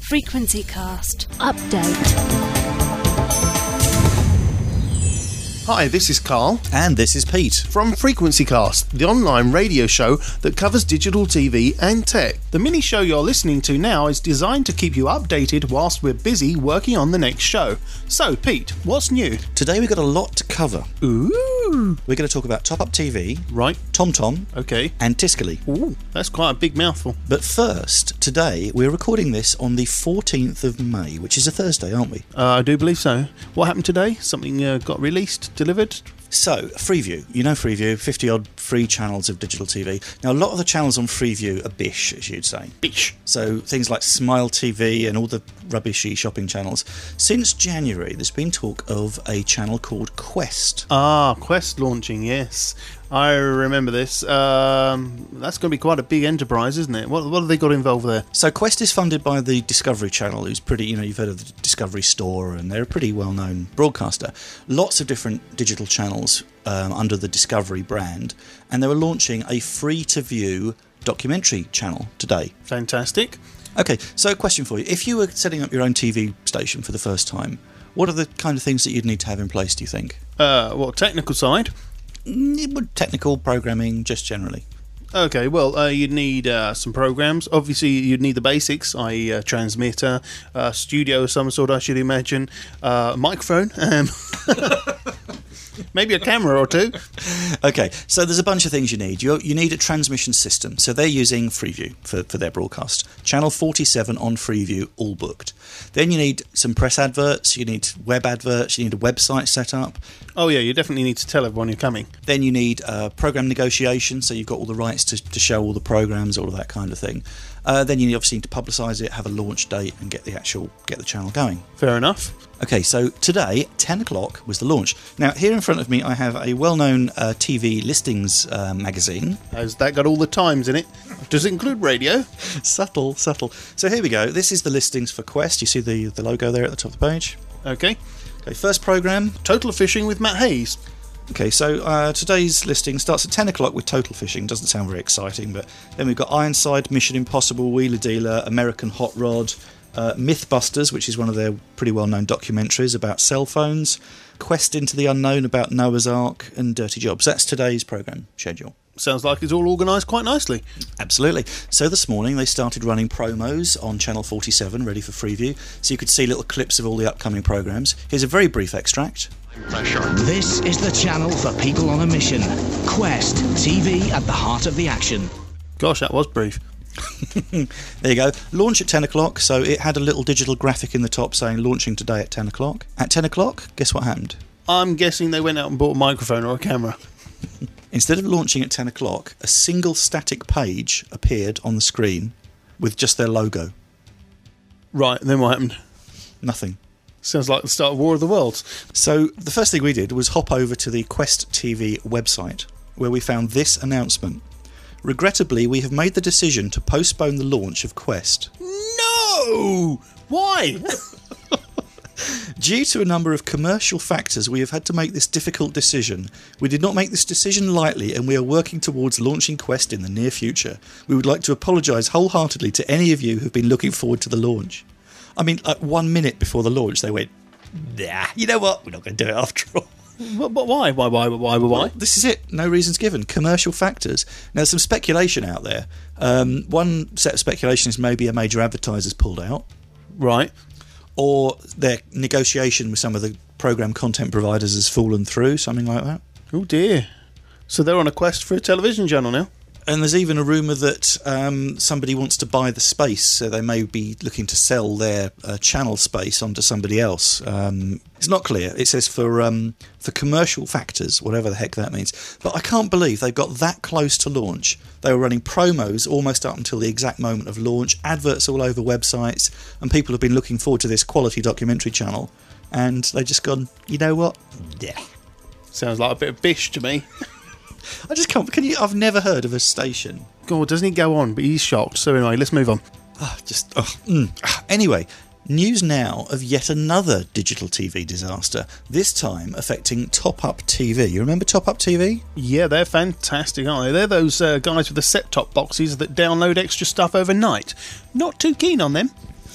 Frequency Cast Update. Hi, this is Carl. And this is Pete. From Frequency Cast, the online radio show that covers digital TV and tech. The mini show you're listening to now is designed to keep you updated whilst we're busy working on the next show. So, Pete, what's new? Today we've got a lot to cover. Ooh. We're going to talk about Top Up TV, Right. TomTom, Okay. and Tiscali. Ooh, that's quite a big mouthful. But first, today we're recording this on the 14th of May, which is a Thursday, aren't we? I do believe so. What happened today? Something got released, delivered? So, Freeview. You know Freeview, 50-odd free channels of digital TV. Now, a lot of the channels on Freeview are bish, as you'd say. Bish. So, things like Smile TV and all the rubbishy shopping channels. Since January, there's been talk of a channel called Quest. Ah, Quest launching, yes. I remember this. That's going to be quite a big enterprise, isn't it? What have they got involved there? So Quest is funded by the Discovery Channel, who's pretty, you've heard of the Discovery Store, and they're a pretty well-known broadcaster. Lots of different digital channels under the Discovery brand, and they were launching a free-to-view documentary channel today. Fantastic. Okay, so a question for you. If you were setting up your own TV station for the first time, what are the kind of things that you'd need to have in place, do you think? Technical side? Technical programming, just generally. Okay, well, you'd need some programs. Obviously, you'd need the basics, i.e. a transmitter, studio of some sort, I should imagine, microphone, maybe a camera or two. Okay, so there's a bunch of things you need. You need a transmission system. So they're using Freeview for their broadcast. Channel 47 on Freeview, all booked. Then you need some press adverts, you need web adverts, you need a website set up. Oh yeah, you definitely need to tell everyone you're coming. Then you need program negotiation, so you've got all the rights to show all the programs, all of that kind of thing. Then you obviously need to publicise it, have a launch date, and get the channel going. Fair enough. Okay, so today, 10 o'clock was the launch. Now, here in front of me, I have a well-known TV listings magazine. Has that got all the times in it? Does it include radio? Subtle. So here we go. This is the listings for Quest. You see the logo there at the top of the page? Okay. Okay, first programme. Total Fishing with Matt Hayes. Okay, so today's listing starts at 10 o'clock with Total Fishing. Doesn't sound very exciting, but then we've got Ironside, Mission Impossible, Wheeler Dealer, American Hot Rod, Mythbusters, which is one of their pretty well-known documentaries about cell phones, Quest into the Unknown about Noah's Ark, and Dirty Jobs. That's today's programme schedule. Sounds like it's all organised quite nicely. Absolutely. So this morning they started running promos on Channel 47, ready for Freeview, so you could see little clips of all the upcoming programmes. Here's a very brief extract. This is the channel for people on a mission. Quest, TV at the heart of the action. Gosh, that was brief. There you go. Launch at 10 o'clock, so it had a little digital graphic in the top saying launching today at 10 o'clock. At 10 o'clock, guess what happened? I'm guessing they went out and bought a microphone or a camera. Instead of launching at 10 o'clock, a single static page appeared on the screen with just their logo. Right, then what happened? Nothing. Sounds like the start of War of the Worlds. So the first thing we did was hop over to the Quest TV website, where we found this announcement. Regrettably, we have made the decision to postpone the launch of Quest. No! Why? Due to a number of commercial factors, we have had to make this difficult decision. We did not make this decision lightly, and we are working towards launching Quest in the near future. We would like to apologise wholeheartedly to any of you who have been looking forward to the launch. I mean, like 1 minute before the launch, they went, nah, you know what? We're not going to do it after all. But why? Why? Well, this is it. No reasons given. Commercial factors. Now, there's some speculation out there. One set of speculation is maybe a major advertiser's pulled out. Right. Or their negotiation with some of the programme content providers has fallen through, something like that. Oh dear. So they're on a quest for a television channel now? And there's even a rumour that somebody wants to buy the space, so they may be looking to sell their channel space onto somebody else. It's not clear. It says for commercial factors, whatever the heck that means. But I can't believe they've got that close to launch. They were running promos almost up until the exact moment of launch, adverts all over websites, and people have been looking forward to this quality documentary channel. And they've just gone, you know what? Yeah. Sounds like a bit of bish to me. I just can't. I've never heard of a station. God, doesn't he go on? But he's shocked. So anyway, let's move on. Anyway, news now of yet another digital TV disaster. This time affecting Top Up TV. You remember Top Up TV? Yeah, they're fantastic, aren't they? They're those guys with the set-top boxes that download extra stuff overnight. Not too keen on them.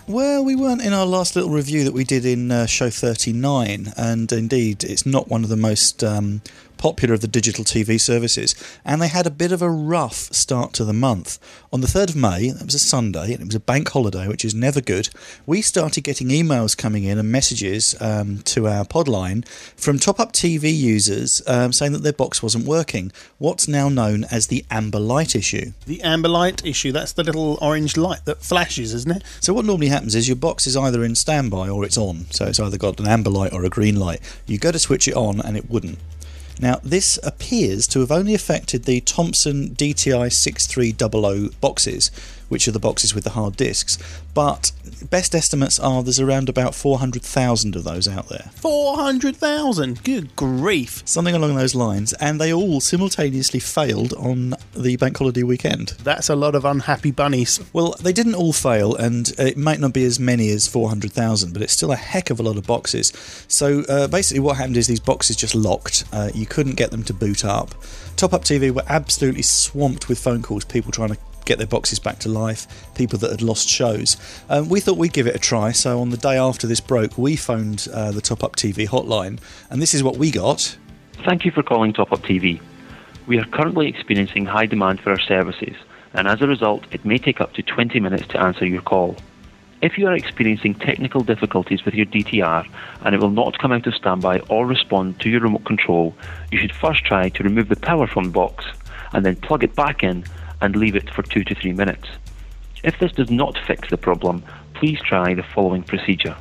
Well, we weren't in our last little review that we did in show 39, and indeed it's not one of the most popular of the digital TV services, and they had a bit of a rough start to the month. On the 3rd of May, that was a Sunday, and it was a bank holiday, which is never good, we started getting emails coming in and messages to our podline from top-up TV users saying that their box wasn't working, what's now known as the amber light issue. The amber light issue, that's the little orange light that flashes, isn't it? So what normally happens is your box is either in standby or it's on, so it's either got an amber light or a green light. You go to switch it on and it wouldn't. Now, this appears to have only affected the Thomson DTI 6300 boxes, which are the boxes with the hard disks, but best estimates are there's around about 400,000 of those out there. 400,000? Good grief. Something along those lines, and they all simultaneously failed on the bank holiday weekend. That's a lot of unhappy bunnies. Well, they didn't all fail, and it might not be as many as 400,000, but it's still a heck of a lot of boxes. So basically what happened is these boxes just locked. You couldn't get them to boot up. Top Up TV were absolutely swamped with phone calls, people trying to get their boxes back to life, people that had lost shows. We thought we'd give it a try, so on the day after this broke, we phoned the Top Up TV hotline, and this is what we got. Thank you for calling Top Up TV. We are currently experiencing high demand for our services, and as a result, it may take up to 20 minutes to answer your call. If you are experiencing technical difficulties with your DTR and it will not come out of standby or respond to your remote control, you should first try to remove the power from the box and then plug it back in and leave it for 2 to 3 minutes. If this does not fix the problem, please try the following procedure.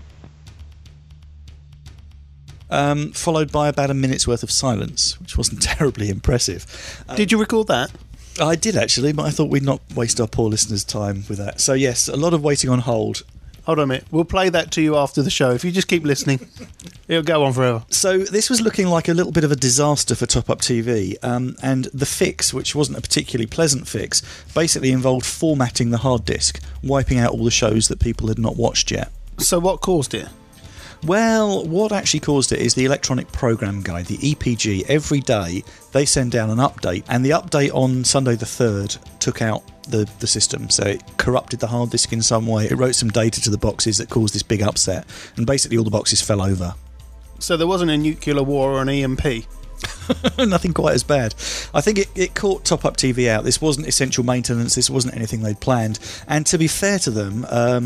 Followed by about a minute's worth of silence, which wasn't terribly impressive. Did you record that? I did actually, but I thought we'd not waste our poor listeners' time with that. So yes, a lot of waiting on hold. Hold on a minute. We'll play that to you after the show. If you just keep listening, it'll go on forever. So this was looking like a little bit of a disaster for Top Up TV, and the fix, which wasn't a particularly pleasant fix, basically involved formatting the hard disk, wiping out all the shows that people had not watched yet. So what caused it? Well, what actually caused it is the Electronic Program Guide, the EPG. Every day they send down an update, and the update on Sunday the 3rd took out the system, so it corrupted the hard disk in some way. It wrote some data to the boxes that caused this big upset, and basically all the boxes fell over. So there wasn't a nuclear war or an EMP? Nothing quite as bad. I think it caught Top Up TV out. This wasn't essential maintenance, this wasn't anything they'd planned, and to be fair to them,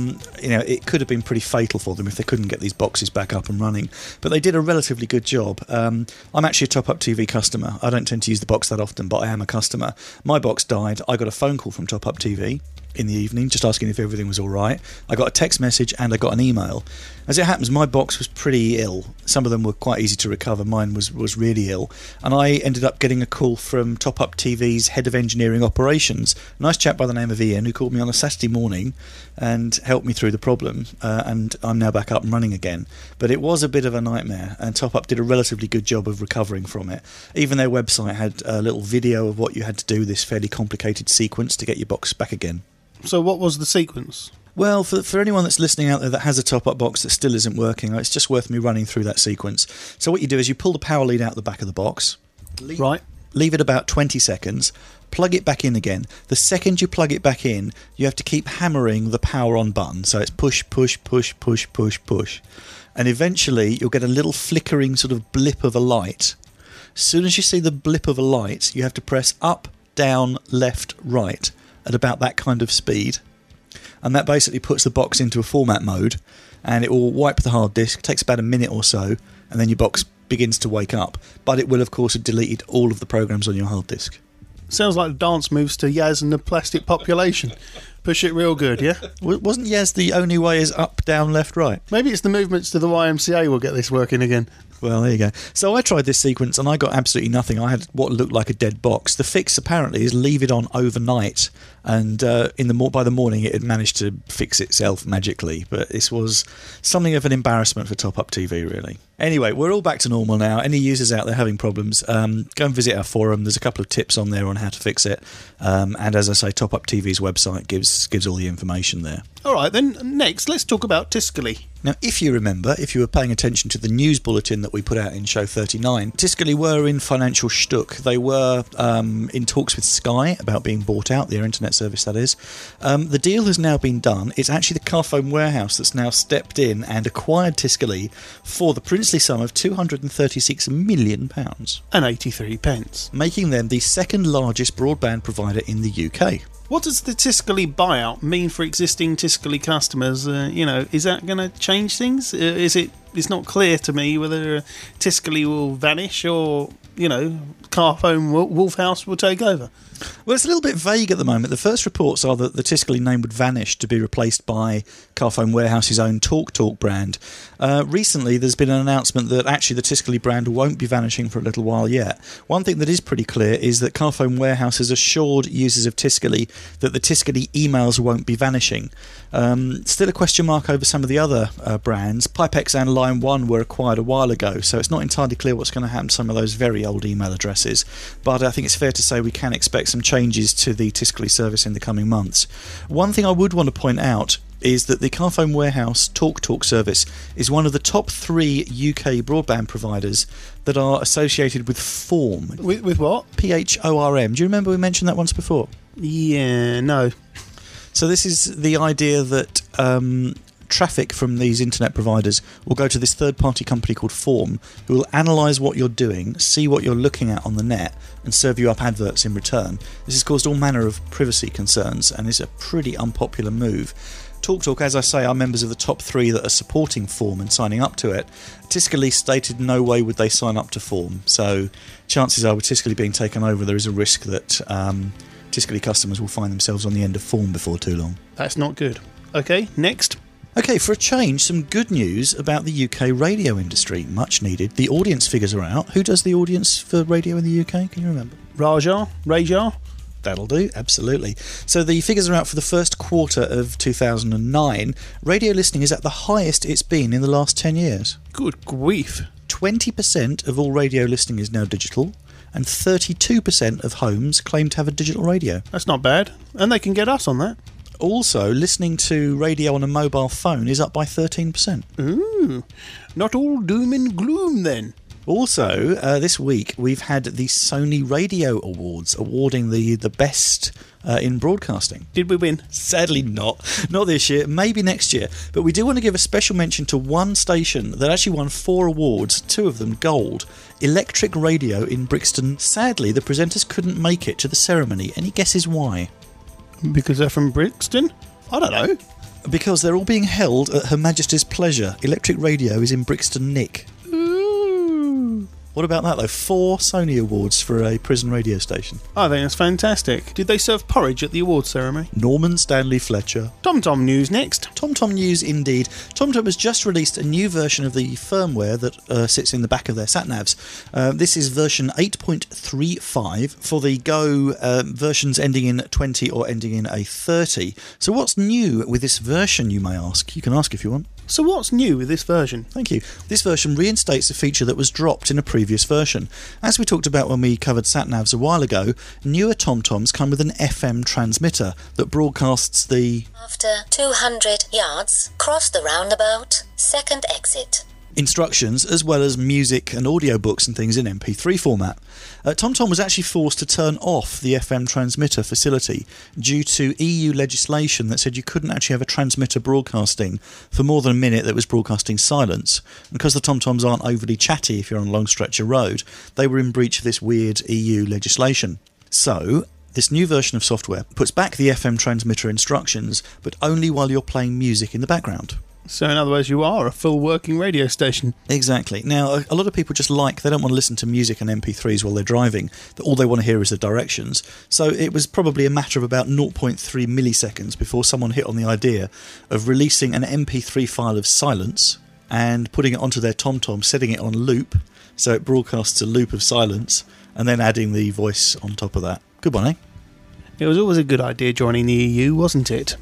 it could have been pretty fatal for them if they couldn't get these boxes back up and running, but they did a relatively good job. I'm actually a Top Up TV customer. I don't tend to use the box that often, but I am a customer. My box died. I got a phone call from Top Up TV in the evening just asking if everything was alright. I got a text message and I got an email. As it happens, my box was pretty ill. Some of them were quite easy to recover. Mine was really ill, and I ended up getting a call from Top Up TV's head of engineering operations, a nice chap by the name of Ian, who called me on a Saturday morning and helped me through the problem, and I'm now back up and running again. But it was a bit of a nightmare, and Top Up did a relatively good job of recovering from it. Even their website had a little video of what you had to do, this fairly complicated sequence to get your box back again. So what was the sequence? Well, for anyone that's listening out there that has a top-up box that still isn't working, it's just worth me running through that sequence. So what you do is you pull the power lead out the back of the box. Right. Leave it about 20 seconds. Plug it back in again. The second you plug it back in, you have to keep hammering the power on button. So it's push, push, push, push, push, push. And eventually you'll get a little flickering sort of blip of a light. As soon as you see the blip of a light, you have to press up, down, left, right at about that kind of speed. And that basically puts the box into a format mode, and it will wipe the hard disk. It takes about a minute or so, and then your box begins to wake up. But it will, of course, have deleted all of the programs on your hard disk. Sounds like dance moves to Yaz and the Plastic Population. Push it real good, yeah? Wasn't Yaz the only way is up, down, left, right? Maybe it's the movements to the YMCA will get this working again. Well, there you go. So I tried this sequence and I got absolutely nothing. I had what looked like a dead box. The fix apparently is leave it on overnight, and by the morning it had managed to fix itself magically. But this was something of an embarrassment for Top Up TV, really. Anyway, we're all back to normal now. Any users out there having problems, go and visit our forum. There's a couple of tips on there on how to fix it. And as I say, Top Up TV's website gives all the information there. All right, then next, let's talk about Tiscali. Now, if you remember, if you were paying attention to the news bulletin that we put out in show 39, Tiscali were in financial shtuck. They were in talks with Sky about being bought out, their internet service that is. The deal has now been done. It's actually the Carphone Warehouse that's now stepped in and acquired Tiscali for the princely sum of £236 million. And 83 pence. Making them the second largest broadband provider in the UK. What does the Tiscali buyout mean for existing Tiscali customers? Is that going to change things? It's not clear to me whether Tiscali will vanish or, Carphone Wolfhouse will take over. Well, it's a little bit vague at the moment. The first reports are that the Tiscali name would vanish to be replaced by Carphone Warehouse's own TalkTalk brand. Recently, there's been an announcement that actually the Tiscali brand won't be vanishing for a little while yet. One thing that is pretty clear is that Carphone Warehouse has assured users of Tiscali that the Tiscali emails won't be vanishing. Still a question mark over some of the other brands. Pipex and Line 1 were acquired a while ago, so it's not entirely clear what's going to happen to some of those very old email addresses. But I think it's fair to say we can expect some changes to the Tiscali service in the coming months. One thing I would want to point out is that the Carphone Warehouse TalkTalk service is one of the top 3 UK broadband providers that are associated with Form. With what? PHORM. Do you remember we mentioned that once before? Yeah, no. So this is the idea that traffic from these internet providers will go to this third-party company called Form, who will analyse what you're doing, see what you're looking at on the net, and serve you up adverts in return. This has caused all manner of privacy concerns and is a pretty unpopular move. TalkTalk, as I say, are members of the top 3 that are supporting Form and signing up to it. Tiscali stated no way would they sign up to Form, so chances are with Tiscali being taken over there is a risk that Tiscali customers will find themselves on the end of Form before too long. That's not good. Okay, next. Okay, for a change, some good news about the UK radio industry. Much needed. The audience figures are out. Who does the audience for radio in the UK? Can you remember? Rajar? That'll do, absolutely. So the figures are out for the first quarter of 2009. Radio listening is at the highest it's been in the last 10 years. Good grief. 20% of all radio listening is now digital, and 32% of homes claim to have a digital radio. That's not bad. And they can get us on that. Also, listening to radio on a mobile phone is up by 13%. Ooh, not all doom and gloom then. Also, this week we've had the Sony Radio Awards awarding the best in broadcasting. Did we win? Sadly not. Not this year, maybe next year. But we do want to give a special mention to one station that actually won 4 awards, 2 of them gold. Electric Radio in Brixton. Sadly, the presenters couldn't make it to the ceremony. Any guesses why? Because they're from Brixton? I don't know. Because they're all being held at Her Majesty's pleasure. Electric Radio is in Brixton Nick. Ooh. What about that though? 4 Sony Awards for a prison radio station. I think that's fantastic. Did they serve porridge at the awards ceremony? Norman Stanley Fletcher. TomTom news next. TomTom news indeed. TomTom has just released a new version of the firmware that sits in the back of their sat-navs. This is version 8.35 for the Go versions ending in 20 or ending in a 30. So what's new with this version, you may ask? You can ask if you want. So what's new with this version? Thank you. This version reinstates a feature that was dropped in a previous version. As we talked about when we covered sat-navs a while ago, newer TomToms come with an FM transmitter that broadcasts the... After 200 yards, cross the roundabout, second exit. instructions, as well as music and audiobooks and things in MP3 format. TomTom was actually forced to turn off the FM transmitter facility due to EU legislation that said you couldn't actually have a transmitter broadcasting for more than a minute that was broadcasting silence. And because the TomToms aren't overly chatty if you're on a long stretch of road, they were in breach of this weird EU legislation. So this new version of software puts back the FM transmitter instructions, but only while you're playing music in the background. So in other words, you are a full working radio station. Exactly. Now, a lot of people just they don't want to listen to music and MP3s while they're driving. All they want to hear is the directions. So it was probably a matter of about 0.3 milliseconds before someone hit on the idea of releasing an MP3 file of silence and putting it onto their TomTom, setting it on loop, so it broadcasts a loop of silence, and then adding the voice on top of that. Good one, eh? It was always a good idea joining the EU, wasn't it?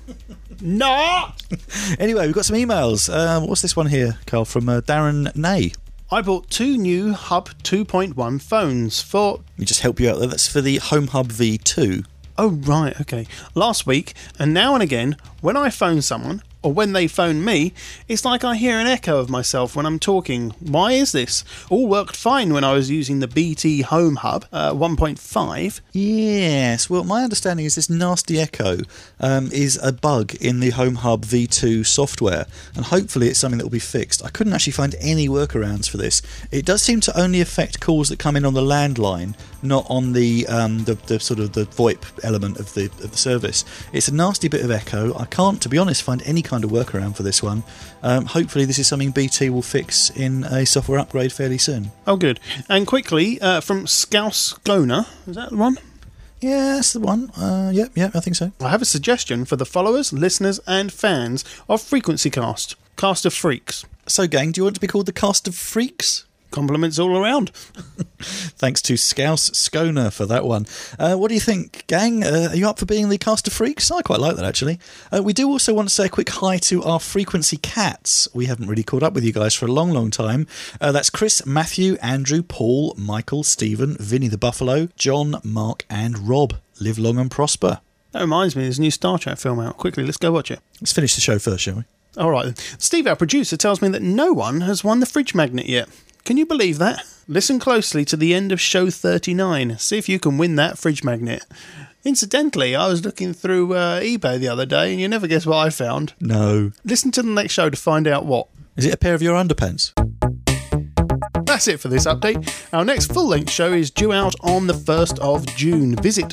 No! Anyway, we've got some emails. What's this one here, Carl, from Darren Nay? I bought 2 new Hub 2.1 phones for... Let me just help you out there. That's for the Home Hub V2. Oh, right, okay. Last week, and now and again, when I phone someone, Or when they phone me, it's like I hear an echo of myself when I'm talking. Why is this? All worked fine when I was using the BT Home Hub 1.5. Yes, well, my understanding is this nasty echo is a bug in the Home Hub V2 software, and hopefully it's something that will be fixed. I couldn't actually find any workarounds for this. It does seem to only affect calls that come in on the landline, not on the sort of the VoIP element of the service. It's a nasty bit of echo. I can't, to be honest, find any kind of workaround for this one. Hopefully this is something BT will fix in a software upgrade fairly soon. Oh, good. And quickly, from Scouse Gona, is that the one? Yeah, that's the one. Yeah, I think so. I have a suggestion for the followers, listeners and fans of Frequency Cast. Cast of Freaks. So, gang, do you want to be called the Cast of Freaks? Compliments all around. Thanks to Scouse Scona for that one. What do you think, gang? Are you up for being the Cast of Freaks? I quite like that, actually. We do also want to say a quick hi to our Frequency Cats. We haven't really caught up with you guys for a long, long time. That's Chris, Matthew, Andrew, Paul, Michael, Stephen, Vinny the Buffalo, John, Mark and Rob. Live long and prosper. That reminds me, there's a new Star Trek film out. Quickly, let's go watch it. Let's finish the show first, shall we? All right, then. Steve, our producer, tells me that no one has won the fridge magnet yet. Can you believe that? Listen closely to the end of show 39. See if you can win that fridge magnet. Incidentally, I was looking through eBay the other day and you never guess what I found. No. Listen to the next show to find out what. Is it a pair of your underpants? That's it for this update. Our next full-length show is due out on the 1st of June. Visit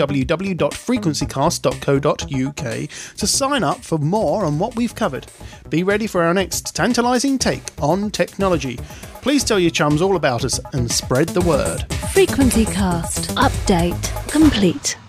www.frequencycast.co.uk to sign up for more on what we've covered. Be ready for our next tantalising take on technology. Please tell your chums all about us and spread the word. Frequency Cast. Update complete.